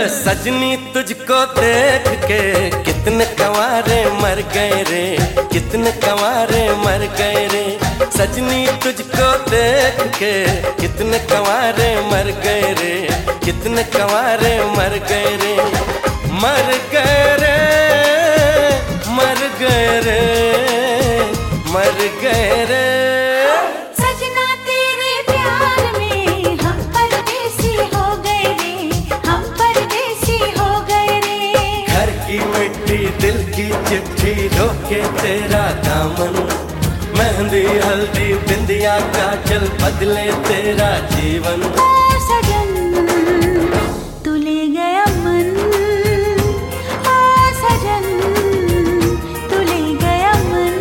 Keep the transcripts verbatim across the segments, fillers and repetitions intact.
सजनी तुझको देख के कितने कंवारे मर गए रे, कितने कंवारे मर गए रे। सजनी तुझको देख के कितने कंवारे मर गए रे, कितने कंवारे मर गए रे। मर गए रे, मर गए रे, मर गए रे। सजना तेरे प्यार में हम परदेसी हो गए रे, हम परदेसी हो गए रे। घर की मिट्टी दिल की चिट्ठी रोके तेरा दामन, मेहंदी हल्दी बिंदिया काजल बदले तेरा जीवन। ओ सजन तू ले गया मन, ओ सजन तू ले गया मन।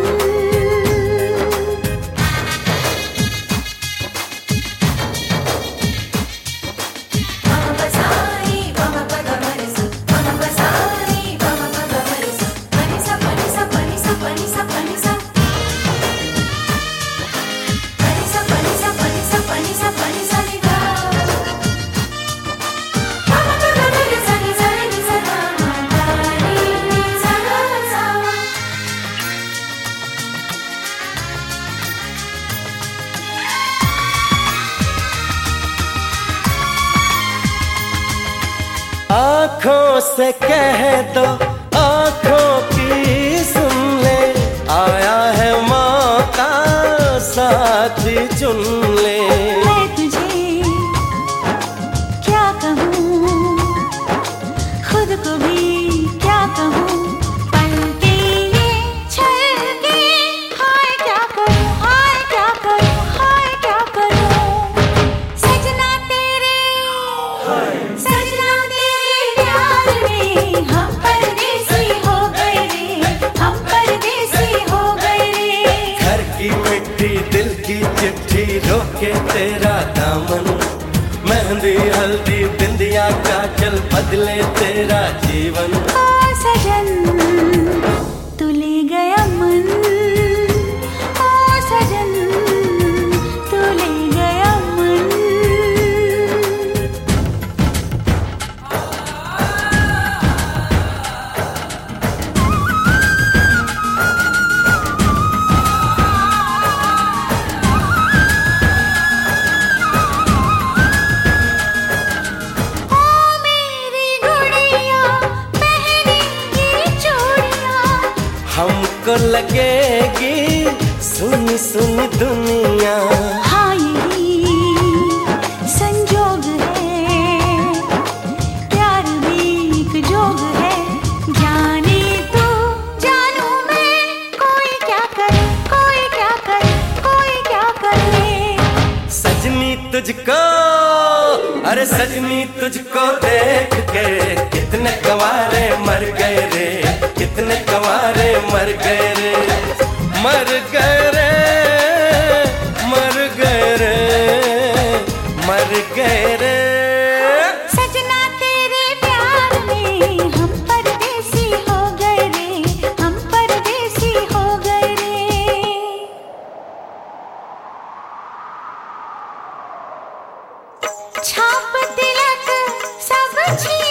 मम बसाई मम पग मरसु, मम बसाई मम पग मरसु। पनि सा पनि सा पनि सा पनि सा पनि सा पनि सा पनि सा पनि सा पनि सा पनि सा नि गा। मम पग मरसु नि सा नि सा गा नी नि सा सा। आँखों से कह दो आँखों की सुन ले, आया है मौका साथी चुन ले। मैं तुझे क्या कहूँ, खुद को भी क्या कहूँ। पलके ये छलके हाय क्या करूँ, हाय क्या करूँ, हाय क्या करूँ। सजना तेरे सजना तेरे प्यार में हम परदेसी हो गए रे, हम परदेसी हो गए रे। घर की मिट्टी दिल की चिट्ठी रोके तेरा दामन, मेहंदी हल्दी बिंदिया काजल बदले तेरा जीवन। ओ सजन तू ले गया मन, ओ सजन तू ले गया मन। ओ मेरी गुड़िया पहनेगी चूड़ियां, हमको लगेगी सुनी सुनी दुनिया। हाँ यही संजोग है, प्यार भी एक जोग है। जाने तू जानू मैं, कोई क्या करे, कोई क्या करे, कोई क्या करे। सजनी तुझको, अरे सजनी तुझको देख के कितने कंवारे मर गए रे, कितने कंवारे मर गए रे। मर गए रे, मर गए रे, मर गए रे। सजना तेरे प्यार में हम परदेसी हो गए रे, हम परदेसी हो गए रे। छाप तिलक सब छी